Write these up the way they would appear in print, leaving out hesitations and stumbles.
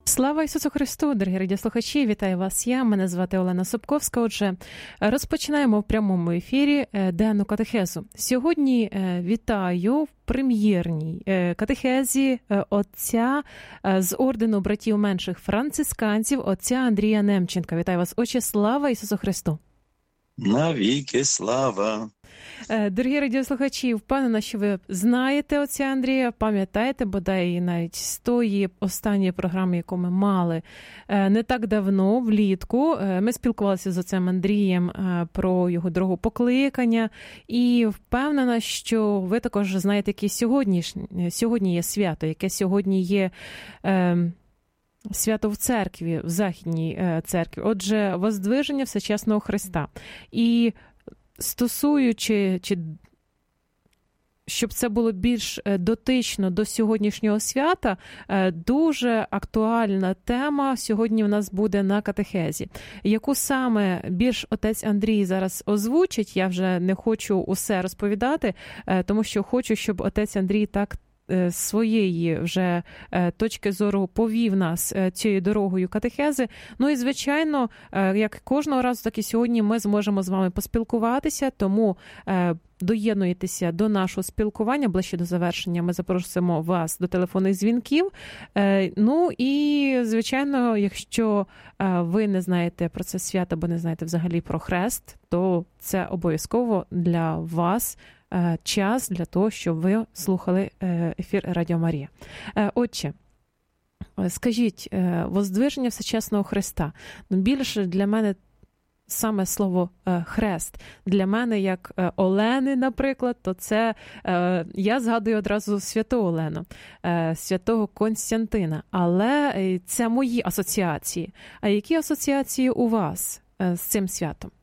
Слава Ісусу Христу, дорогі радіослухачі, вітаю вас мене звати Олена Собковська. Отже, розпочинаємо в прямому ефірі денну катехезу. Сьогодні вітаю в прем'єрній катехезі отця з ордену братів менших францисканців, отця Андрія Немченка. Вітаю вас, отче, слава Ісусу Христу! Навіки слава! Дорогі радіослухачі, впевнена, що ви знаєте отця Андрія, пам'ятаєте, бодай навіть з тої останньої програми, яку ми мали не так давно, влітку. Ми спілкувалися з отцем Андрієм про його дорогу покликання, і впевнена, що ви також знаєте, яке сьогодні є свято, яке сьогодні є свято в церкві, в Західній церкві. Отже, Воздвиження Всечесного Христа. І стосуючи, щоб це було більш дотично до сьогоднішнього свята, дуже актуальна тема сьогодні в нас буде на катехезі. Яку саме більш отець Андрій зараз озвучить, я вже не хочу усе розповідати, тому що хочу, щоб отець Андрій так своєї вже точки зору повів нас цією дорогою катехези. Ну і, звичайно, як кожного разу, так і сьогодні ми зможемо з вами поспілкуватися, тому доєднуєтеся до нашого спілкування. Ближче до завершення ми запросимо вас до телефонних дзвінків. Ну і, звичайно, якщо ви не знаєте про це свято, або не знаєте взагалі про хрест, то це обов'язково для вас час для того, щоб ви слухали ефір Радіо Марія. Отче, скажіть, Воздвиження Всечесного Христа. Більше для мене саме слово хрест. Для мене, як Олени, наприклад, то це, я згадую одразу святу Олену, святого Константина. Але це мої асоціації. А які асоціації у вас з цим святом?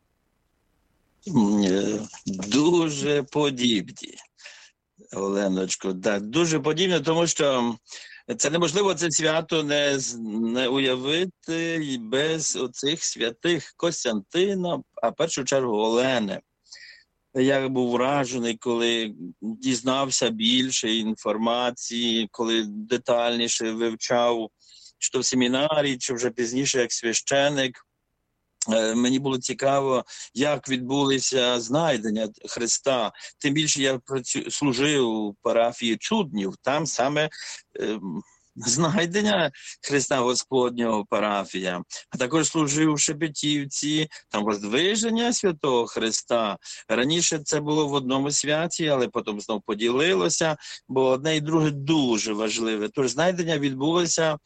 Дуже подібні, Оленочко, так, дуже подібні, тому що це неможливо це свято не уявити без оцих святих Костянтина, а в першу чергу Олени. Я був вражений, коли дізнався більше інформації, коли детальніше вивчав, чи то в семінарі, чи вже пізніше як священик. Мені було цікаво, як відбулися знайдення Христа. Тим більше я служив у парафії Чуднів, там саме знайдення Христа Господнього парафія. А також служив у Шепетівці, там Воздвиження Святого Христа. Раніше це було в одному святі, але потім знов поділилося, бо одне і друге дуже важливе. Тож знайдення відбулося,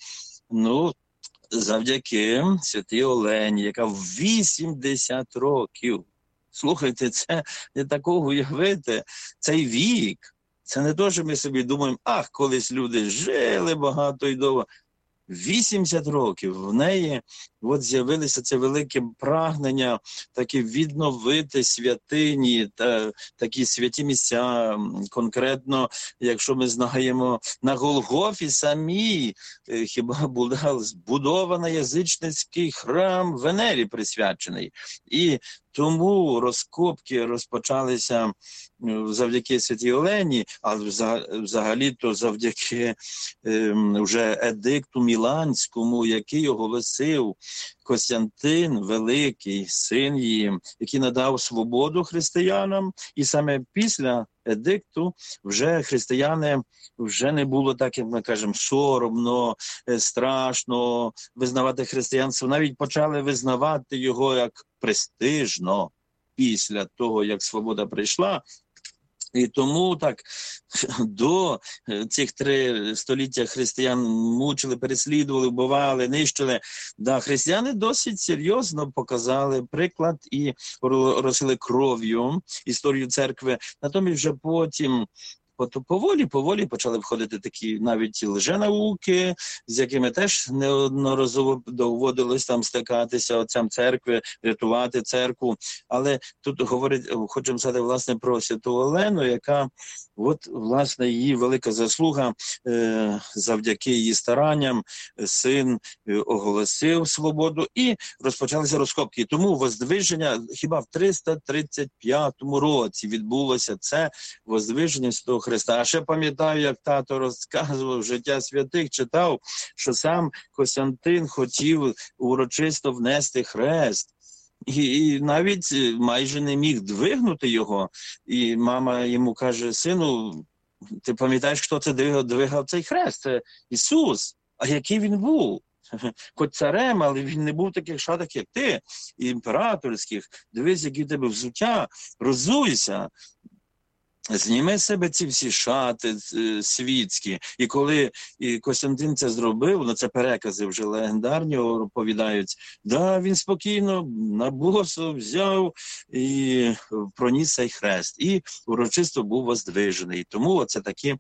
завдяки святій Олені, яка в 80 років. Слухайте, це не такого уявити. Цей вік, це не то, що ми собі думаємо, колись люди жили багато і довго. 80 років в неї з'явилося це велике прагнення таки відновити святині, такі святі місця. Конкретно, якщо ми знаємо, на Голгофі самій хіба була збудована язичницький храм Венері присвячений. І тому розкопки розпочалися завдяки святій Олені, а взагалі-то завдяки вже едикту Міланському, який оголосив Костянтин Великий, син її, який надав свободу християнам. І саме після едикту вже християни вже не було так, як ми кажемо, соромно, страшно визнавати християнство. Навіть почали визнавати його як престижно після того, як свобода прийшла. І тому так до цих 3 століття християн мучили, переслідували, вбивали, нищили. Да, християни досить серйозно показали приклад і розсили кров'ю історію церкви. Натомість вже потім поволі почали входити такі навіть лженауки, з якими теж неодноразово доводилось там стикатися отцям церкви, рятувати церкву. Але тут хочемо сказати, власне, про святу Олену, яка, власне, її велика заслуга, завдяки її старанням, син оголосив свободу і розпочалися розкопки. Тому Воздвиження хіба в 335 році відбулося це Воздвиження Святого Христа. Христа. А ще пам'ятаю, як тато розказував життя святих, читав, що сам Костянтин хотів урочисто внести хрест. І навіть майже не міг двигнути його. І мама йому каже: сину, ти пам'ятаєш, хто це двигав цей хрест? Це Ісус. А який він був? Хоч царем, але він не був в таких шатах, як ти, і імператорських. Дивись, які в тебе взуття, розуйся. Зніми з себе ці всі шати світські. І коли Костянтин це зробив, ну це перекази вже легендарні розповідають, да, він спокійно на босу взяв і проніс цей хрест. І урочисто був воздвижений. Тому оце такі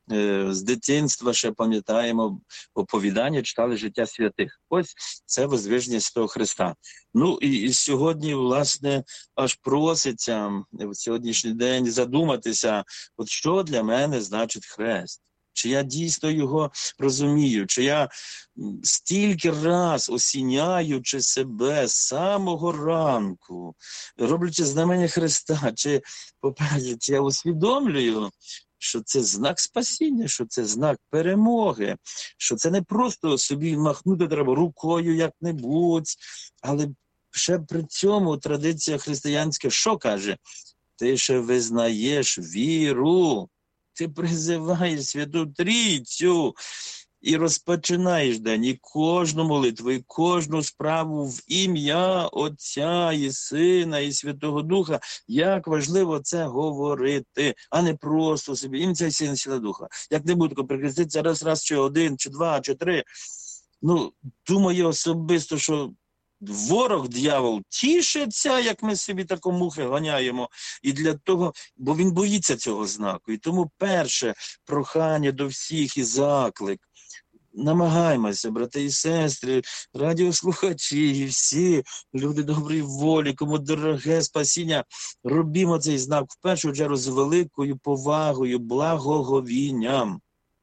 з дитинства ще пам'ятаємо оповідання, читали життя святих. Ось це воздвиження Святого Христа. Ну і сьогодні, власне, аж проситься в сьогоднішній день задуматися, от що для мене значить хрест. Чи я дійсно його розумію, чи я стільки раз осіняючи себе з самого ранку, роблячи знамення Христа, чи, по-перше, чи я усвідомлюю, що це знак спасіння, що це знак перемоги, що це не просто собі махнути треба рукою як-небудь, але ще при цьому традиція християнська що каже? Ти ще визнаєш віру, ти призиваєш Святу Трійцю і розпочинаєш день, і кожну молитву, і кожну справу в ім'я Отця і Сина, і Святого Духа. Як важливо це говорити, а не просто собі ім'я і Сина, і Святого Духа. Як не буде прикреститися раз, чи один, чи два, чи три. Ну, думаю особисто, що ворог, диявол, тішиться, як ми собі тако мухи ганяємо. І для того, бо він боїться цього знаку. І тому перше прохання до всіх і заклик. Намагаємося, брати і сестри, радіослухачі і всі люди доброї волі, кому дороге спасіння, робімо цей знак в першу чергу з великою повагою, благоговінням.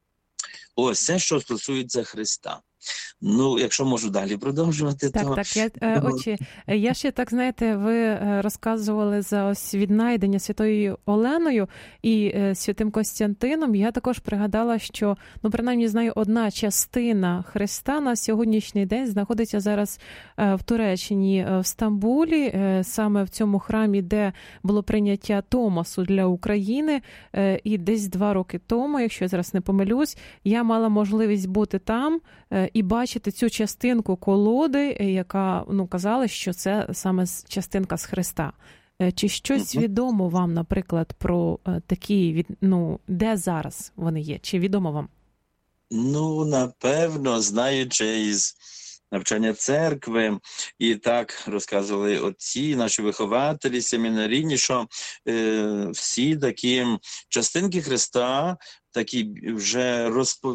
Ось це, що стосується Христа. Ну, якщо можу далі продовжувати, так, то... Так, я ще так, знаєте, ви розказували за ось віднайдення Святою Оленою і Святим Костянтином. Я також пригадала, що, ну, принаймні, знаю, одна частина Христа на сьогоднішній день знаходиться зараз в Туреччині, в Стамбулі, саме в цьому храмі, де було прийняття Томасу для України. І десь 2 роки тому, якщо я зараз не помилюсь, я мала можливість бути там і бачити цю частинку колоди, яка, ну, казали, що це саме частинка з Христа. Чи щось відомо вам, наприклад, про такі, ну, де зараз вони є? Чи відомо вам? Ну, напевно, знаючи із навчання церкви, і так розказували отці, наші вихователі, семінарійні, що всі такі частинки Христа, такі вже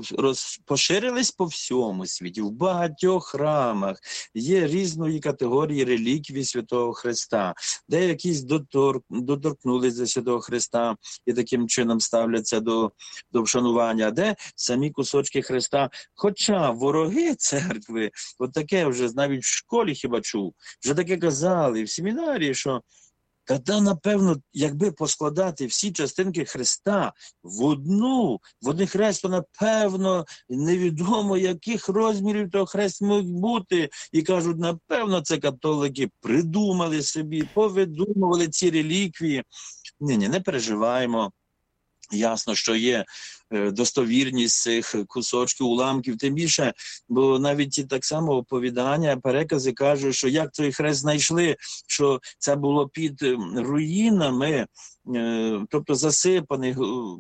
поширились по всьому світі, в багатьох храмах. Є різної категорії реліквій Святого Христа, де якісь доторкнулись до Святого Христа і таким чином ставляться до вшанування, а де самі кусочки Христа. Хоча вороги церкви, от таке вже навіть в школі хіба чув, вже таке казали в семінарії, що та, напевно, якби поскладати всі частинки Христа в один хрест, то, напевно, невідомо, яких розмірів того хрест мог бути. І кажуть, напевно, це католики придумали собі, повидумували ці реліквії. Ні, не переживаємо. Ясно, що є достовірність цих кусочків, уламків, тим більше, бо навіть і так само оповідання, перекази кажуть, що як цей хрест знайшли, що це було під руїнами, тобто засипаний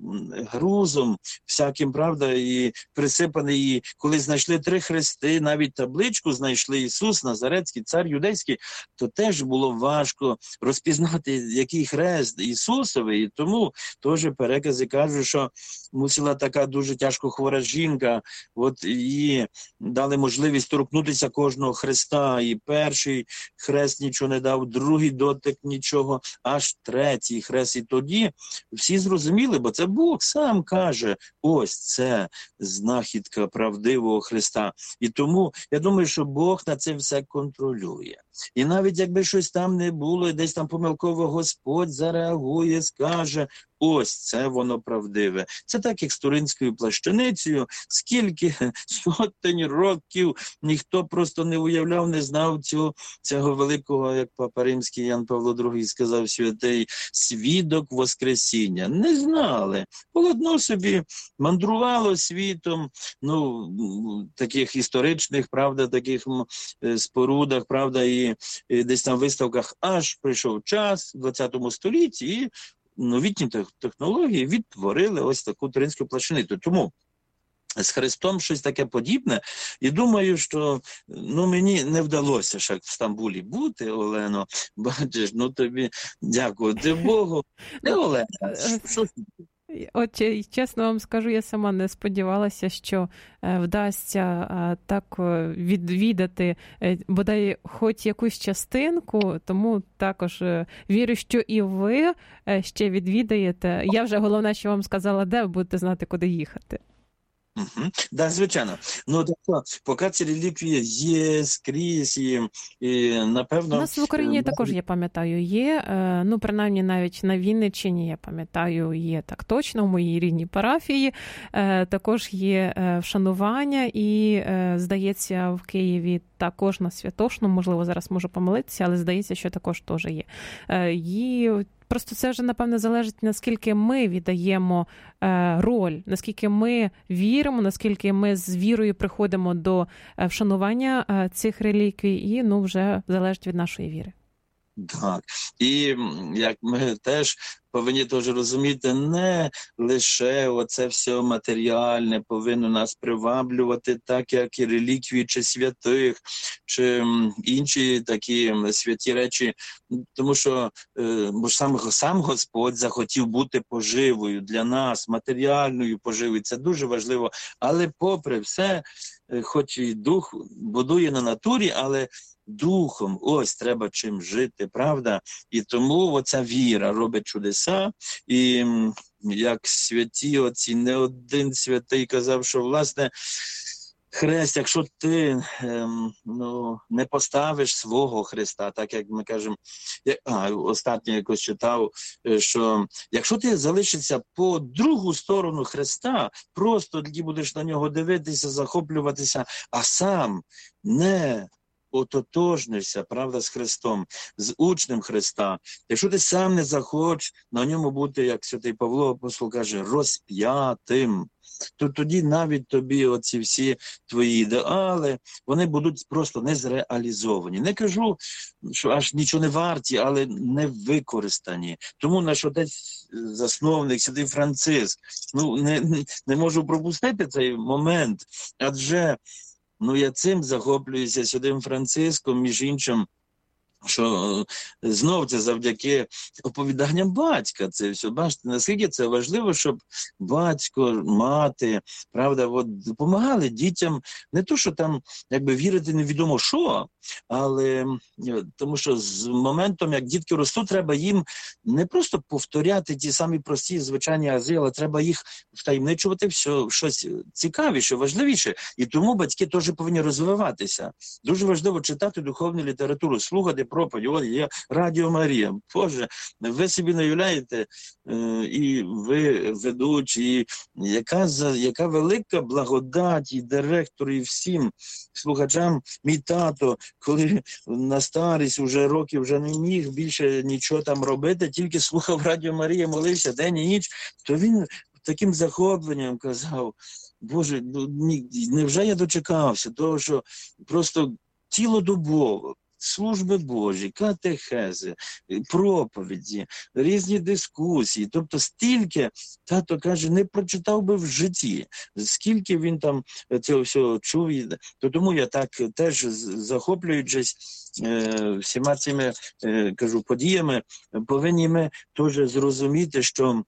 грузом всяким, правда, і присипаний, і коли знайшли 3 хрести, навіть табличку знайшли Ісус, Назарецький, цар юдейський, то теж було важко розпізнати, який хрест Ісусовий, і тому теж перекази кажуть, що мусила така дуже тяжко хвора жінка, от їй дали можливість торкнутися кожного хреста, і перший хрест нічого не дав, другий дотик нічого, аж третій хрест. І тоді всі зрозуміли, бо це Бог сам каже, ось це знахідка правдивого Христа. І тому я думаю, що Бог на це все контролює. І навіть якби щось там не було, і десь там помилково Господь зареагує, скаже, ось це воно правдиве. Це так, як з Туринською плащаницею. Скільки сотень років ніхто просто не уявляв, не знав цього великого, як Папа Римський Ян Павло II сказав, святий, свідок Воскресіння. Не знали. Полотно собі мандрувало світом, таких історичних, правда, таких спорудах, правда, і десь там в виставках, аж прийшов час в 20 столітті, і новітні технології відтворили ось таку туринську плащаницю. Тому з Христом щось таке подібне. І думаю, що мені не вдалося ще в Стамбулі бути, Олено. Бачиш, тобі дякувати Богу. Не Олена, що От, чесно вам скажу, я сама не сподівалася, що вдасться так відвідати бодай хоч якусь частинку, тому також вірю, що і ви ще відвідаєте. Я вже головне, що вам сказала, де ви будете знати, куди їхати. Да, звичайно. Тобто, поки ці реліквії є скрізь, і напевно... У нас в Україні також, я пам'ятаю, є, принаймні навіть на Вінниччині, я пам'ятаю, є так точно, в моїй рідній парафії, також є вшанування і, здається, в Києві також на Святошну, можливо, зараз можу помилитися, але здається, що також теж є. Просто це вже, напевно, залежить, наскільки ми віддаємо роль, наскільки ми віримо, наскільки ми з вірою приходимо до вшанування цих реліквій, і вже залежить від нашої віри. Так. І як ми теж повинні теж розуміти, не лише оце все матеріальне повинно нас приваблювати, так як і реліквії чи святих, чи інші такі святі речі, тому що сам Господь захотів бути поживою для нас, матеріальною поживою, це дуже важливо, але попри все, хоч і дух будує на натурі, але духом, ось треба чим жити, правда? І тому оця віра робить чудеса, і як святі отці, не один святий казав, що, власне, хрест, якщо ти не поставиш свого Христа, так як ми кажемо, останнє якось читав, що якщо ти залишишся по другу сторону Христа, просто тоді будеш на нього дивитися, захоплюватися, а сам не ототожнишся, правда, з Христом, з учнем Христа. Якщо ти сам не захочеш на ньому бути, як святий Павло апостол каже, розп'ятим, то тоді навіть тобі оці всі твої ідеали, вони будуть просто не зреалізовані. Не кажу, що аж нічого не варті, але не використані. Тому наш отець засновник, святий Франциск, не можу пропустити цей момент, адже я цим захоплююся святим Франциском, між іншим, що знов це завдяки оповіданням батька це все. Бачите, наскільки це важливо, щоб батько, мати, правда, допомагали дітям, не то, що там, вірити невідомо що, але тому що з моментом, як дітки ростуть, треба їм не просто повторяти ті самі прості, звичайні ази, але треба їх втаємничувати все, щось цікавіше, важливіше. І тому батьки теж повинні розвиватися. Дуже важливо читати духовну літературу, слухати проповідь. От є Радіо Марія. Боже, ви собі не уявляєте, і ви ведучі, і яка велика благодать і директору, і всім слухачам. Мій тато, коли на старість вже років вже не міг більше нічого там робити, тільки слухав Радіо Марія, молився день і ніч, то він таким захопленням казав, Боже, невже я дочекався того, що просто цілодобово служби Божі, катехези, проповіді, різні дискусії. Тобто стільки, тато каже, не прочитав би в житті. Скільки він там цього всього чув. То тому я так теж, захоплюючись всіма цими, подіями, повинні ми теж зрозуміти, що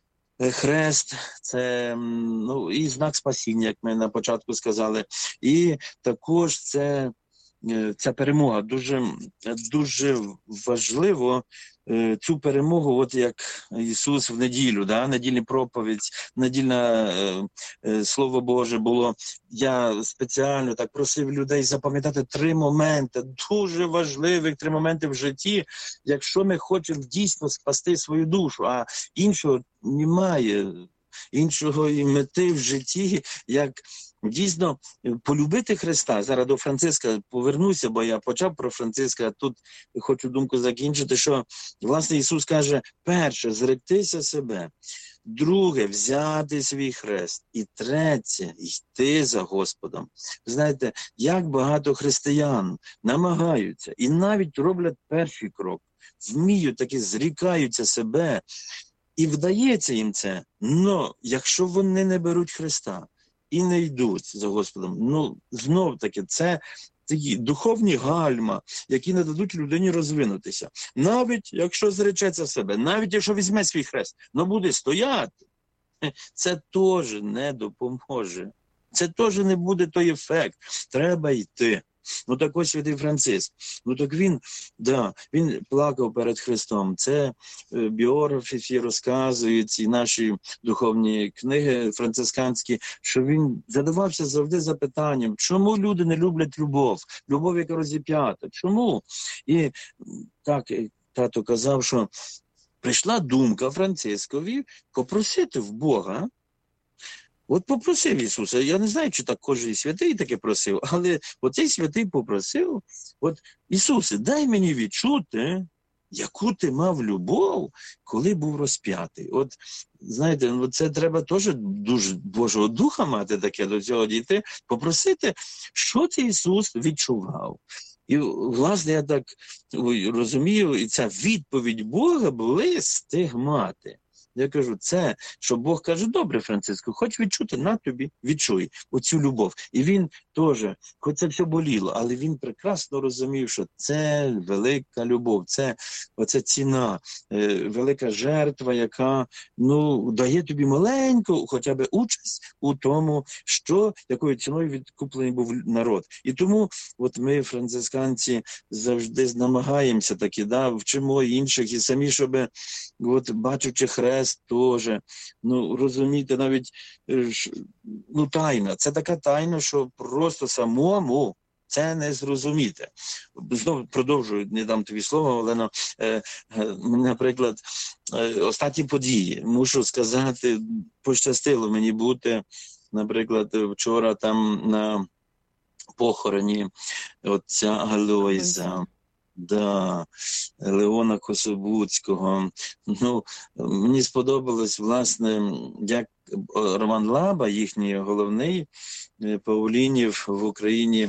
хрест – це і знак спасіння, як ми на початку сказали, і також це ця перемога. Дуже, дуже важливо цю перемогу, от як Ісус в неділю, да? Недільний проповідь, недільне Слово Боже було. Я спеціально так просив людей запам'ятати 3 моменти, дуже важливих 3 моменти в житті, якщо ми хочемо дійсно спасти свою душу, а іншого немає, іншого і мети в житті, як дійсно полюбити Христа. Зараз до Франциска повернуся, бо я почав про Франциска, а тут хочу думку закінчити, що, власне, Ісус каже, перше, зректися себе, друге, взяти свій хрест, і третє, йти за Господом. Знаєте, як багато християн намагаються і навіть роблять перший крок, вміють, таки зрікаються себе, і вдається їм це, но якщо вони не беруть Христа і не йдуть за Господом, ну, знов-таки, це такі духовні гальма, які не дадуть людині розвинутися. Навіть якщо зречеться себе, навіть якщо візьме свій хрест, но буде стояти, це теж не допоможе. Це теж не буде той ефект. Треба йти. Ну так ось святий Франциск. Ну так він плакав перед Христом. Це біографи всі розказують, і наші духовні книги францисканські, що він задавався завжди запитанням, чому люди не люблять любов? Любов, яка розіп'ята. Чому? І так тато казав, що прийшла думка Францискові попросити в Бога. От попросив Ісуса, я не знаю, чи так кожен святий таке просив, але оцей святий попросив, от Ісусе, дай мені відчути, яку ти мав любов, коли був розп'ятий. От, знаєте, це треба теж дуже Божого Духа мати таке, до цього дійти, попросити, що цей Ісус відчував. І, власне, я так розумію, і ця відповідь Бога були стигмати. Я кажу, це, що Бог каже, добре, Франциску, хоч відчути, на тобі, відчуй оцю любов. І він теж, хоч це все боліло, але він прекрасно розумів, що це велика любов, це оця ціна, велика жертва, яка, дає тобі маленьку хоча б участь у тому, якою ціною відкуплений був народ. І тому от ми, францисканці, завжди намагаємося таки, вчимо інших, і самі, щоб, бачучи хрест, теж, розумієте, навіть, тайна. Це така тайна, що просто самому це не зрозуміти. Знову продовжую, не дам тобі слово, Олено. Наприклад, останні події. Мушу сказати, пощастило мені бути, наприклад, вчора там на похороні отця Алойза. Леона Кособуцького. Мені сподобалось, власне, як Роман Лаба, їхній головний Паулінів в Україні,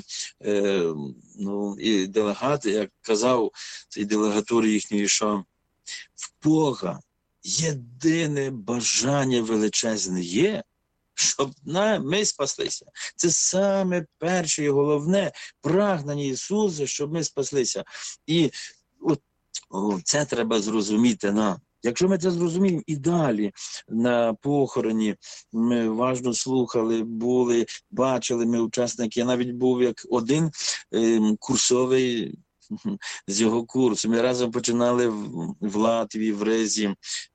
і делегат, як казав цей делегатур їхній, що в Бога єдине бажання величезне є, щоб ми спаслися. Це саме перше і головне прагнення Ісуса, щоб ми спаслися. І це треба зрозуміти нам. Якщо ми це зрозуміємо і далі на похороні, ми уважно слухали, бачили ми учасники, я навіть був як один курсовий з його курсу. Ми разом починали в Латвії, в Резі, в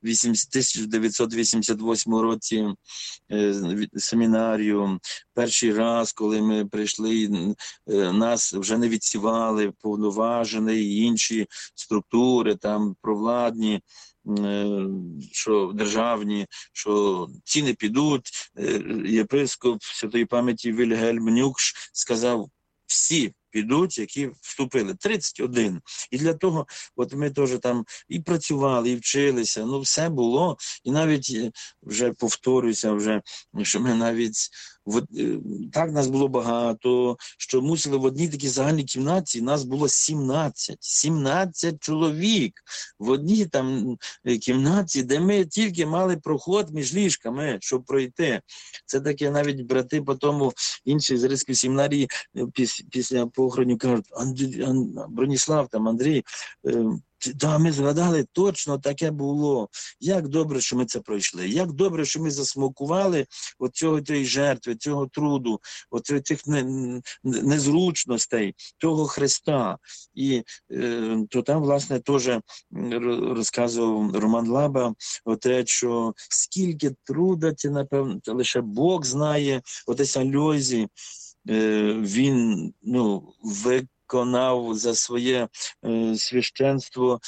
1988 році семінарію. Перший раз, коли ми прийшли, нас вже не відсівали повноважені і інші структури, там провладні, що державні, що ці не підуть. Єпископ святої пам'яті Вільгельм Нюкш сказав, всі підуть, які вступили. 31. І для того, от ми теж там і працювали, і вчилися, все було. І навіть, вже повторюся, що ми навіть, так нас було багато, що мусили в одній такій загальній кімнаті, нас було 17 чоловік в одній там кімнаті, де ми тільки мали проход між ліжками, щоб пройти. Це таке навіть брати по тому, інші з Ризької семінарії після похорону кажуть, Броніслав, Андрій, Да, ми згадали, точно таке було. Як добре, що ми це пройшли. Як добре, що ми засмакували от цього тієї жертви, цього труду, от цих незручностей, того Христа. І то там, власне, теж розказував Роман Лаба, те, що скільки трудиться, напевно, лише Бог знає, отець Альозі, він, виконав за своє священство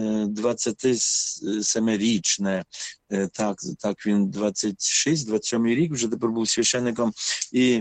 27-річне. Так, він 26-27 рік вже тепер був священником. І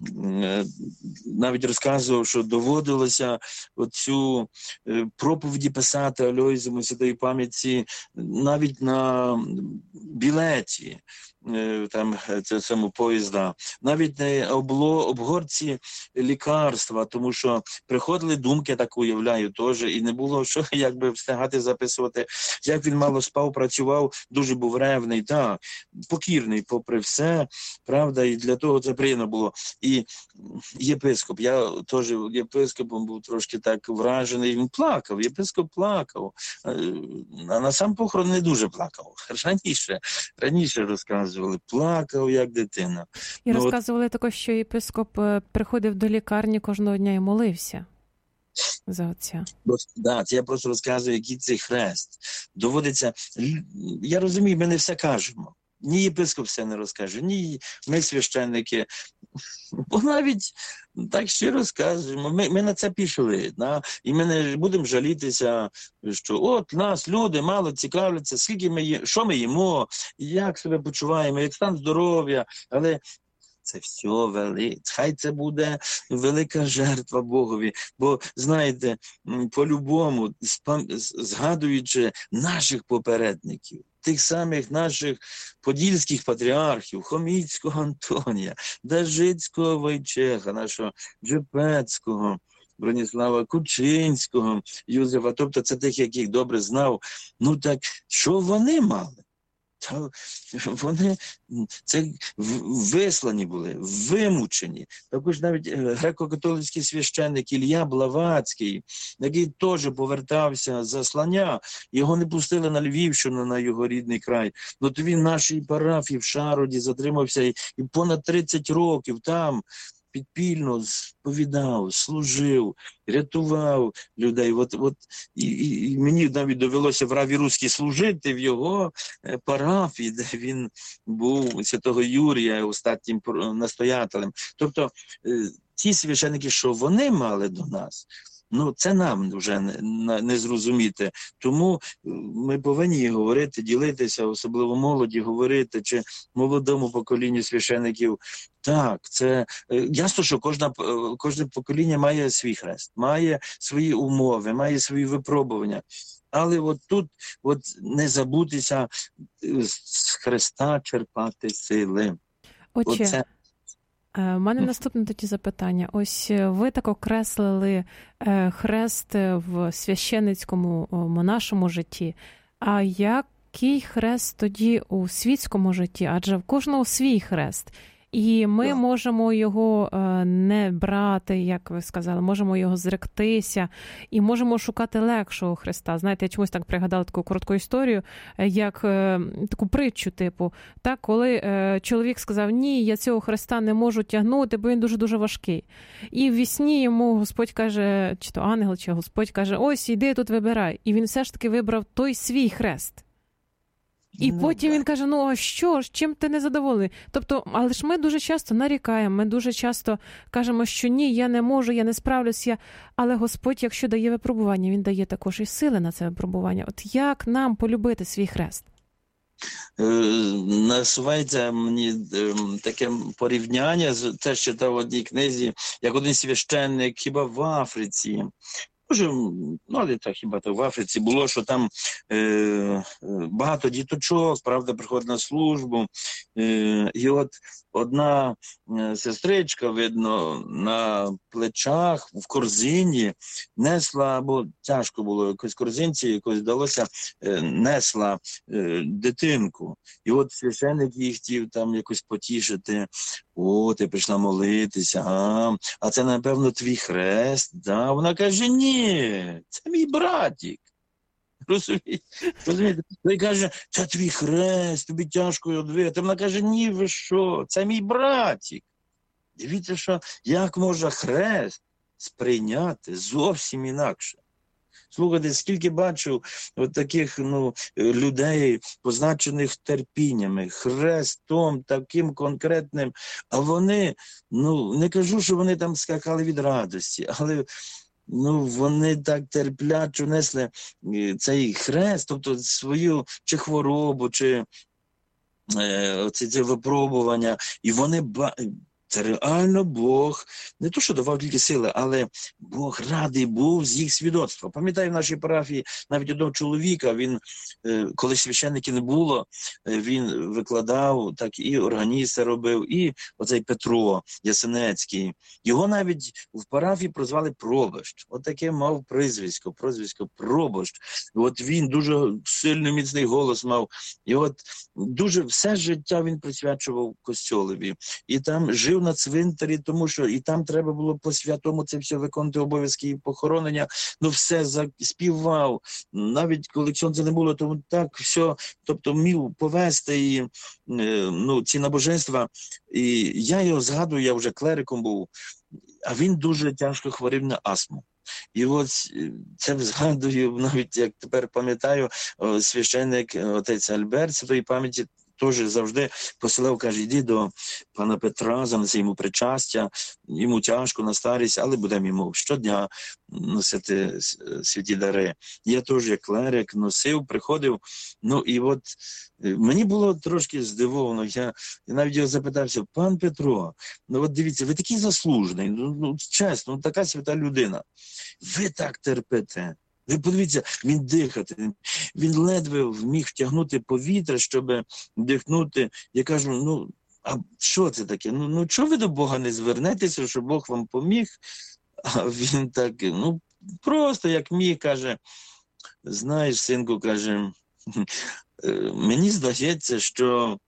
навіть розказував, що доводилося оцю проповіді писати Альойзому святої пам'яті навіть на білеті, там цьому поїзда, навіть на обгорці лікарства, тому що приходили думки, так уявляю, теж, і не було що якби встигати записувати. Як він мало спав, працював, дуже був ревний, так, покірний попри все, правда, і для того це приємно було. І єпископ, я теж єпископом був трошки так вражений, він плакав, єпископ плакав, а на сам похорон не дуже плакав. Раніше розказували, плакав як дитина. І розказували також, що єпископ приходив до лікарні кожного дня і молився за отця. Да, я просто розказую, який цей хрест. Доводиться, я розумію, ми не все кажемо. Ні єпископ все не розкаже, ні ми священники. Бо навіть так щиро скажемо, ми на це пішли. І ми не будемо жалітися, що от нас люди мало цікавляться, що ми їмо, як себе почуваємо, як стан здоров'я, але це все хай це буде велика жертва Богові. Бо, знаєте, по-любому, згадуючи наших попередників, тих самих наших подільських патріархів, Хоміцького Антонія, Дажицького Войчеха, нашого Джепецького, Броніслава Кучинського, Юзефа, тобто це тих, яких добре знав. Так що вони мали? Вони це вислані були, вимучені. Також навіть греко-католицький священник Ілля Блаватський, який теж повертався з заслання, його не пустили на Львівщину, на його рідний край. То він в нашій парафії в Шароді затримався і понад 30 років там підпільно сповідав, служив, рятував людей. І мені навіть довелося в Раві Руській служити в його парафії, де він був святого Юрія остатнім настоятелем. Тобто ті священники, що вони мали до нас, це нам вже не зрозуміти. Тому ми повинні говорити, ділитися, особливо молоді, говорити, чи молодому поколінню священиків. Так, це ясно, що кожне покоління має свій хрест, має свої умови, має свої випробування. Але тут не забутися з Христа черпати сили. Отче, у мене наступне тоді запитання. Ось ви так окреслили хрест в священицькому монашому житті. А який хрест тоді у світському житті? Адже в кожного свій хрест. І ми можемо його не брати, як ви сказали, можемо його зректися і можемо шукати легшого хреста. Знаєте, я чомусь так пригадала таку коротку історію, як таку притчу, коли чоловік сказав, ні, я цього хреста не можу тягнути, бо він дуже-дуже важкий. І в вісні йому Господь каже, чи то ангел, чи Господь каже, ось, іди тут вибирай. І він все ж таки вибрав той свій хрест. І потім він каже, а що ж, чим ти не задоволений? Тобто, але ж ми дуже часто нарікаємо, ми дуже часто кажемо, що ні, я не можу, я не справлюся, але Господь, якщо дає випробування, Він дає також і сили на це випробування. От як нам полюбити свій хрест? Насувається мені таке порівняння, теж читав в одній книзі, як один священник хіба в Африці. Але так хіба то в Африці було, що там багато діточок, правда, приходить на службу. І одна сестричка, видно, на плечах, в корзині несла, бо тяжко було, якось корзинці, якось вдалося, несла дитинку. І священник її хотів там якось потішити. Ти прийшла молитися, а це, напевно, твій хрест. Да? Вона каже, ні, це мій братик. Розумієте? Той каже, це твій хрест, тобі тяжко його двигати. Вона каже, ні, ви що, це мій братик. Дивіться, що як може хрест сприйняти зовсім інакше. Слухайте, скільки бачив от таких людей, позначених терпіннями, хрестом таким конкретним, а вони, не кажу, що вони там скакали від радості, але вони так терпляче несли цей хрест, тобто свою чи хворобу, чи це випробування, і вони це реально Бог, не то, що давав тільки сили, але Бог радий був з їх свідоцтва. Пам'ятаю, в нашій парафії навіть одного чоловіка, він, коли священників не було, він викладав, так і органіста робив, і оцей Петро Ясенецький. Його навіть в парафії прозвали Пробощ. От таке мав прізвисько Пробощ. От він дуже сильний, міцний голос мав. І от дуже все життя він присвячував костьолові. І там жив на цвинтарі, тому що і там треба було по святому це все виконувати обов'язки і похоронення. Все співав. Навіть коли сонця не було, тому так все, тобто міг повести і ці набожества. І я його згадую, я вже клериком був, а він дуже тяжко хворів на астму. І от це згадую, навіть як тепер пам'ятаю, священник отець Альберт святої пам'яті теж завжди посилав, каже, йди до пана Петра, занеси йому причастя, йому тяжко на старість, але будемо йому щодня носити святі дари. Я теж як клерик носив, приходив, і от мені було трошки здивовано, я навіть його запитався, пан Петро, от дивіться, ви такий заслужений, чесно, така свята людина, ви так терпите. Ви подивіться, він дихати, він ледве вміг втягнути повітря, щоб дихнути. Я кажу, а що це таке? Чого ви до Бога не звернетеся, щоб Бог вам поміг? А він так, просто як міг, каже, знаєш, синку, каже, мені здається, що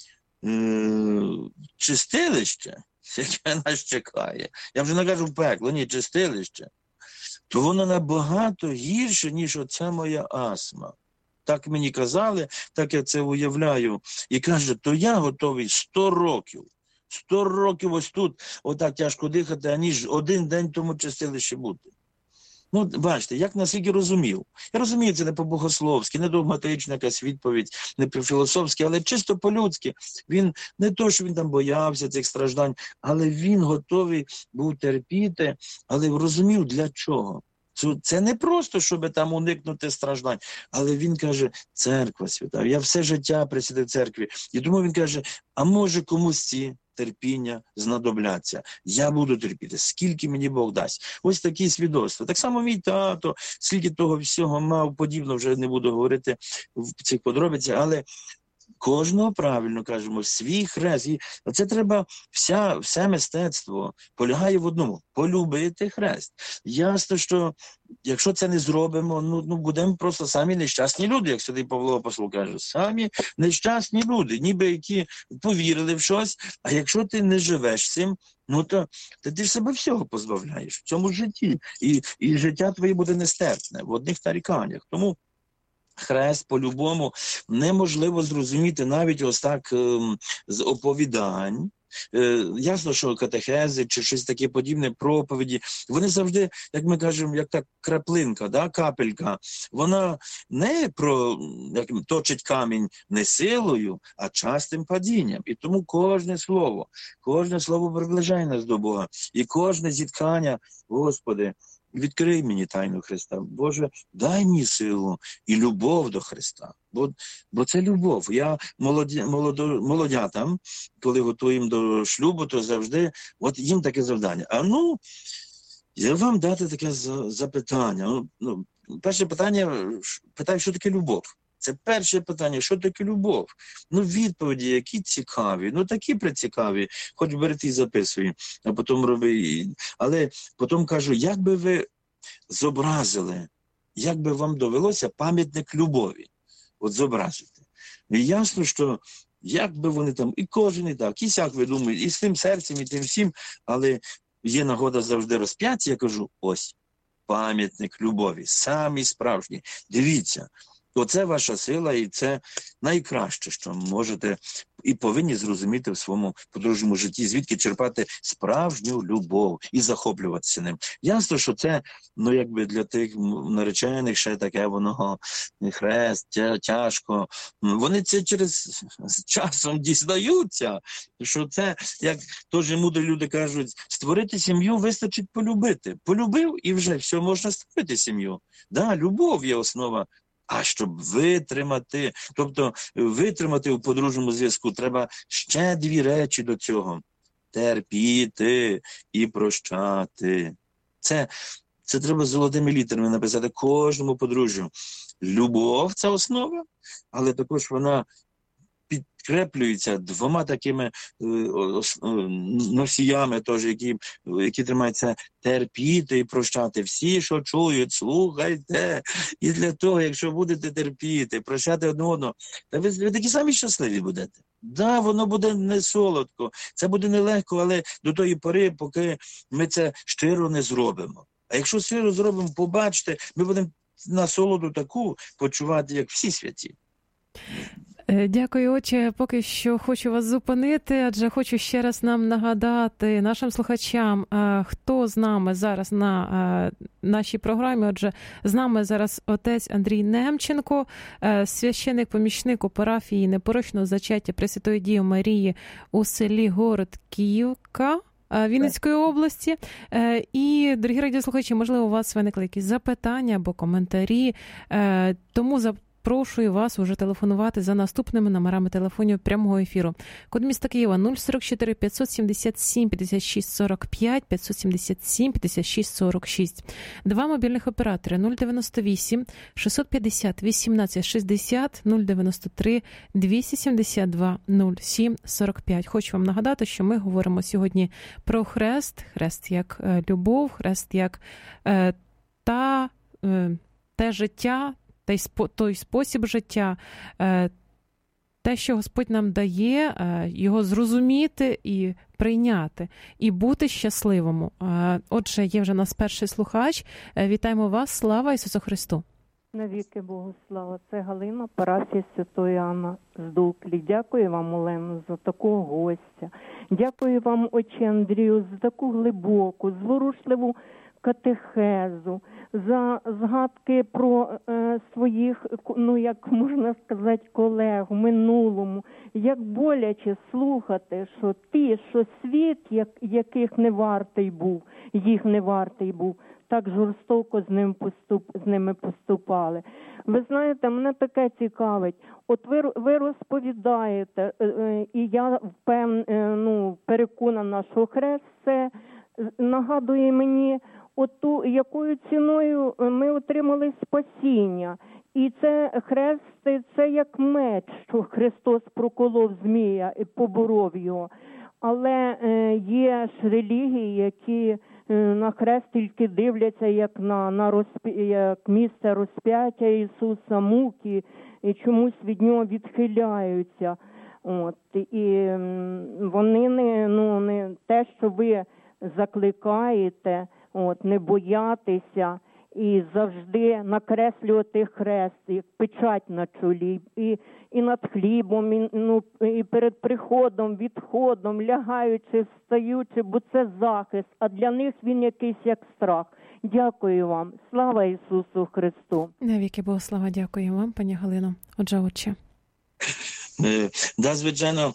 чистилище, яке нас чекає, я вже не кажу пекло, ні, чистилище, то воно набагато гірше, ніж оця моя астма. Так мені казали, так я це уявляю. І каже, то я готовий 100 років. 100 років ось тут, отак тяжко дихати, аніж один день тому чистилище бути. Бачите, як наскільки розумів. Я розумію, це не по-богословськи, не догматична якась відповідь, не по-філософськи, але чисто по-людськи. Він не то, що він там боявся цих страждань, але він готовий був терпіти, але розумів для чого. Це не просто, щоб там уникнути страждань, але він каже, церква свята, я все життя присвятив церкві. І тому він каже, а може комусь ці терпіння знадобляться. Я буду терпіти, скільки мені Бог дасть. Ось такі свідоцтва. Так само мій тато, скільки того всього мав, подібно, вже не буду говорити в цих подробицях, але кожного, правильно кажемо, свій хрест. І це треба, все мистецтво полягає в одному – полюбити хрест. Ясно, що якщо це не зробимо, будемо просто самі нещасні люди, як святий Павло Апостол каже. Самі нещасні люди, ніби які повірили в щось, а якщо ти не живеш цим, то ти ж себе всього позбавляєш в цьому житті. І життя твоє буде нестерпне в одних наріканнях. Тому хрест по-любому неможливо зрозуміти навіть ось так з оповідань. Ясно, що катехези чи щось таке подібне, проповіді, вони завжди, як ми кажемо, як та краплинка, капелька, вона не точить камінь не силою, а частим падінням. І тому кожне слово приближає нас до Бога. І кожне зіткання, Господи, відкрий мені тайну Христа. Боже, дай мені силу і любов до Христа. Бо це любов. Я молодятам, коли готуємо до шлюбу, то завжди, от їм таке завдання. Я вам дати таке запитання. Перше питання, питаю, що таке любов? Це перше питання, що таке любов? Відповіді, які цікаві, такі прицікаві, хоч бери і записуй, а потім роби. Але потім кажу, як би ви зобразили, як би вам довелося пам'ятник любові, от зобразити. І ясно, що як би вони там, і кожен і так, і сяк ви думаєте, і з тим серцем, і тим всім, але є нагода завжди розп'яття, я кажу, ось. пам'ятник любові, самий справжній. Дивіться, оце ваша сила, і це найкраще, що можете і повинні зрозуміти в своєму подружньому житті, звідки черпати справжню любов і захоплюватися ним. Ясно, що це, якби для тих наречених ще таке воно хрест, тяжко. Вони це з часом дізнаються, що це, як теж мудрі люди кажуть, створити сім'ю вистачить полюбити. Полюбив і вже все, можна створити сім'ю. Да, любов є основа. А щоб витримати, тобто витримати у подружньому зв'язку, треба ще дві речі до цього. Терпіти і прощати. Це треба золотими літерами написати кожному подружжю. Любов – це основа, але також вона підкреплюється двома такими носіями, теж, які тримаються терпіти і прощати. Всі, що чують, слухайте. І для того, якщо будете терпіти, прощати одне одного, та ви такі самі щасливі будете. Да, воно буде не солодко, це буде нелегко, але до тої пори, поки ми це щиро не зробимо. А якщо щиро зробимо, побачите, ми будемо насолоду таку почувати, як всі святі. Дякую, отче. Поки що хочу вас зупинити, адже хочу ще раз нам нагадати нашим слухачам, хто з нами зараз на нашій програмі. Отже, з нами зараз отець Андрій Немченко, священик-помічник у парафії Непорочного зачаття Пресвятої Діви Марії у селі Город-Київка Вінницької області. І, дорогі радіослухачі, можливо, у вас виникли якісь запитання або коментарі, тому запрошую вас уже телефонувати за наступними номерами телефонів прямого ефіру. Код міста Києва 044 577 56 45, 577 56 46. Два мобільних оператори 098 650 18 60, 093 272 07 45. Хочу вам нагадати, що ми говоримо сьогодні про хрест. Хрест як любов, хрест як те життя, той спосіб життя, те, що Господь нам дає, його зрозуміти і прийняти, і бути щасливому. Отже, є вже нас перший слухач. Вітаємо вас. Слава Ісусу Христу! Навіки Богу слава. Це Галина, парафія Святої Анни з Дуклі. Дякую вам, Олено, за такого гостя. Дякую вам, отче Андрію, за таку глибоку, зворушливу катехезу, за згадки про своїх, як можна сказати, колег в минулому. Як боляче слухати, що світ, яких не вартий був, їх не вартий був, так жорстоко з ними поступали. Ви знаєте, мене таке цікавить. От ви розповідаєте, і я переконана, що хрест це нагадує мені якою ціною ми отримали спасіння. І це хрест, це як меч, що Христос проколов змія і поборов його. Але є ж релігії, які на хрест тільки дивляться як як місце розп'яття Ісуса, муки, і чомусь від нього відхиляються. І вони не те, що ви закликаєте, не боятися і завжди накреслювати хрест, як печать на чолі, і над хлібом, і перед приходом, відходом, лягаючи, встаючи, бо це захист, а для них він якийсь як страх. Дякую вам. Слава Ісусу Христу. Навіки Богу слава, дякую вам, пані Галино. Отже, отче. Да, звичайно,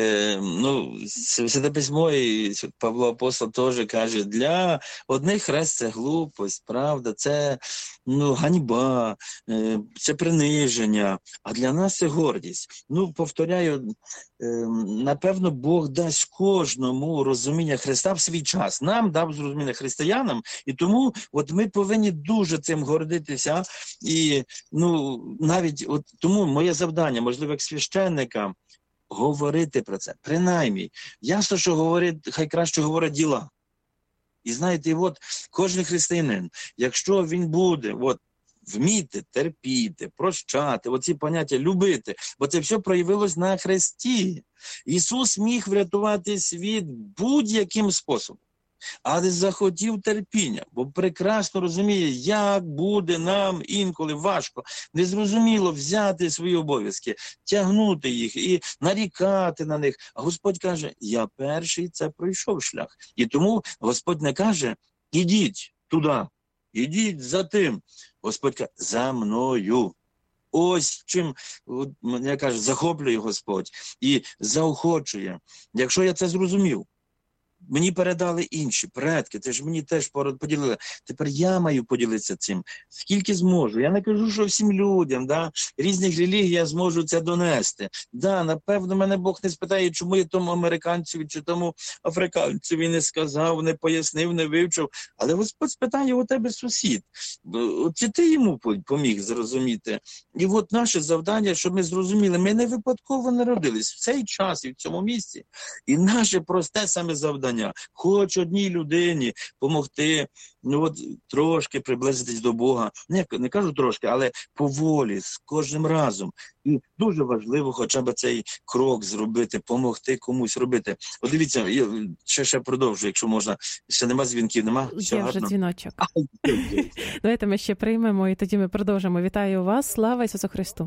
Святе Письмо і Павло Апостол теж каже, для одних хрест це глупость, правда, це ганьба, це приниження, а для нас це гордість. Повторяю, напевно, Бог дасть кожному розуміння Христа в свій час. Нам дав зрозуміння християнам, і тому ми повинні дуже цим гордитися. І навіть тому моє завдання, можливо, як священника, говорити про це. Принаймні, ясно, що хай краще говорять діла. І знаєте, кожен християнин, якщо він буде вміти терпіти, прощати, оці поняття любити, бо це все проявилось на хресті. Ісус міг врятувати світ будь-яким способом. але захотів терпіння, бо прекрасно розуміє, як буде нам інколи важко, незрозуміло взяти свої обов'язки, тягнути їх і нарікати на них. А Господь каже, я перший це пройшов шлях. І тому Господь не каже, ідіть туди, ідіть за тим. Господь каже, за мною. Ось чим, я кажу, захоплює Господь і заохочує. Якщо я це зрозумів, мені передали інші предки, це ж мені теж поділили. Тепер я маю поділитися цим, скільки зможу. Я не кажу, що всім людям, різних релігій я зможу це донести. Напевно, мене Бог не спитає, чому я тому американцеві чи тому африканцеві не сказав, не пояснив, не вивчив. Але Господь спитає у тебе сусід. Чи ти йому поміг зрозуміти? І от наше завдання, щоб ми зрозуміли, ми не випадково народились в цей час і в цьому місці. І наше просте саме завдання. Хоч одній людині допомогти, трошки приблизитись до Бога. Не кажу трошки, але поволі, з кожним разом. І дуже важливо хоча б цей крок зробити, допомогти комусь робити. От дивіться, я ще продовжую, якщо можна. Ще нема дзвінків, нема? Є вже дзвіночок. Давайте ми ще приймемо і тоді ми продовжимо. Вітаю вас, слава Ісусу Христу.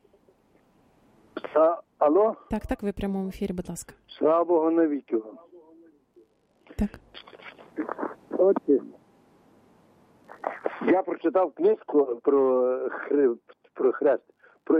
Алло? Так, ви в прямому ефірі, будь ласка. Слава Богу навіки вам. Так. Отже, я прочитав книжку про хрест, про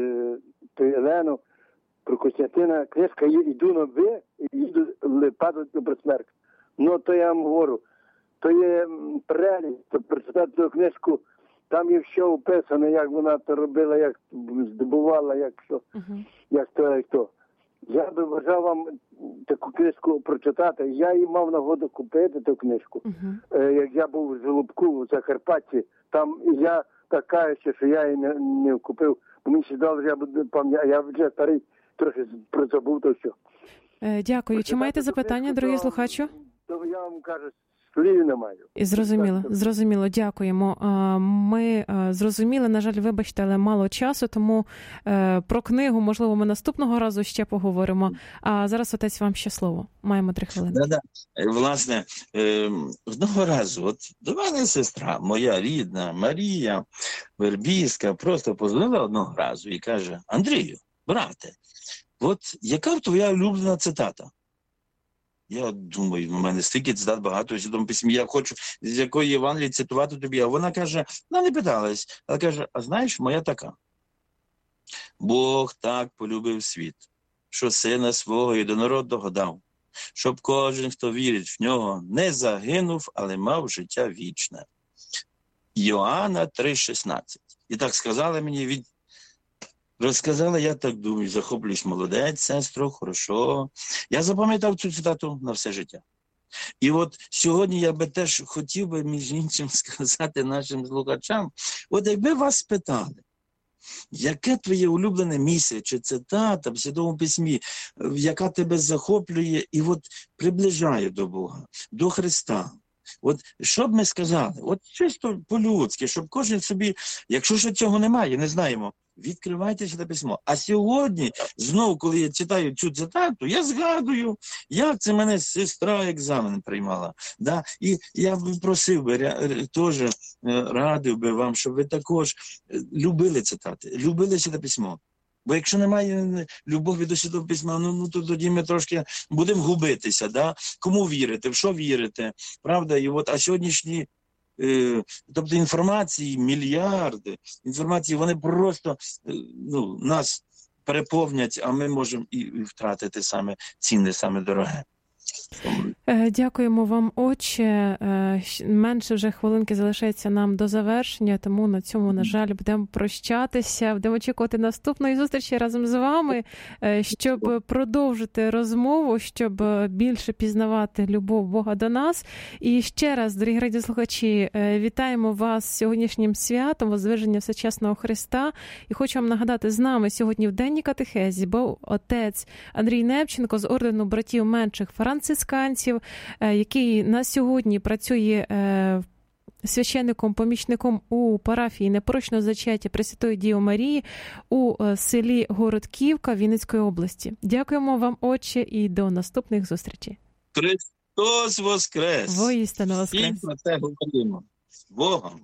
Єлену, про Костянтина. Книжка «Йду на ви» і «Їду падати на смерть». То я вам говорю, то є прелість, то прочитати цю книжку, там є все описано, як вона то робила, як здобувала, як що, як то. Я би бажав вам таку книжку прочитати. Я її мав нагоду купити, ту книжку. Як я був в Жолобку, в Закарпатті, там я така, що я її не купив. Мені ще дали, я вже старий, трохи забув то що. Дякую. Чи маєте запитання, дорогі слухачу? То я вам кажу, слів не маю. Зрозуміло, дякуємо. Ми зрозуміли, на жаль, вибачте, але мало часу, тому про книгу, можливо, ми наступного разу ще поговоримо. А зараз, отець, вам ще слово. Маємо 3 хвилини. Власне, одного разу, от до мене сестра, моя рідна, Марія Вербійська, просто позвонила одного разу і каже, Андрію, брате, от яка твоя улюблена цитата? Я думаю, в мене стільки цитат багато, в Святому Письмі, я хочу з якої Євангелії цитувати тобі. А вона каже, вона не питалась, але каже, а знаєш, моя така. Бог так полюбив світ, що сина свого єдинородного дав, щоб кожен, хто вірить в нього, не загинув, але мав життя вічне. Йоанна 3,16. І так сказали мені, розказала, я так думаю, захоплююсь, молодець, сестро, хорошо. Я запам'ятав цю цитату на все життя. І от сьогодні я би теж хотів би, між іншим, сказати нашим слухачам, от якби вас спитали, яке твоє улюблене місце чи цитата в Святому Письмі, яка тебе захоплює і от приближає до Бога, до Христа. От що б ми сказали? От чисто по-людськи, щоб кожен собі, якщо ще цього немає, не знаємо, відкривайте Святе Письмо. А сьогодні, знову, коли я читаю цю цитату, я згадую, як це мене сестра екзамен приймала. Да? І я б просив би, теж радив би вам, щоб ви також любили цитати, любили Святе Письмо. Бо якщо немає любові до Святого Письма, то тоді ми трошки будемо губитися. Да? Кому вірити, в що вірити, правда? І от, а сьогоднішні тобто інформації, мільярди інформації, вони просто нас переповнять, а ми можемо і втратити саме цінне, саме дороге. Дякуємо вам, отче. Менше вже хвилинки залишається нам до завершення, тому на цьому, на жаль, будемо прощатися, будемо очікувати наступної зустрічі разом з вами, щоб продовжити розмову, щоб більше пізнавати любов Бога до нас. І ще раз, дорогі радіослухачі, вітаємо вас з сьогоднішнім святом Возвиження Всечесного Христа. І хочу вам нагадати, з нами сьогодні в денній катехезі був отець Андрій Невченко з ордену братів менших францисканців, який на сьогодні працює священником-помічником у парафії Непорочного зачаття Пресвятої Діви Марії у селі Городківка Вінницької області. Дякуємо вам, отче, і до наступних зустрічей. Христос воскрес! Воістину І воскрес. про це говоримо. З Богом!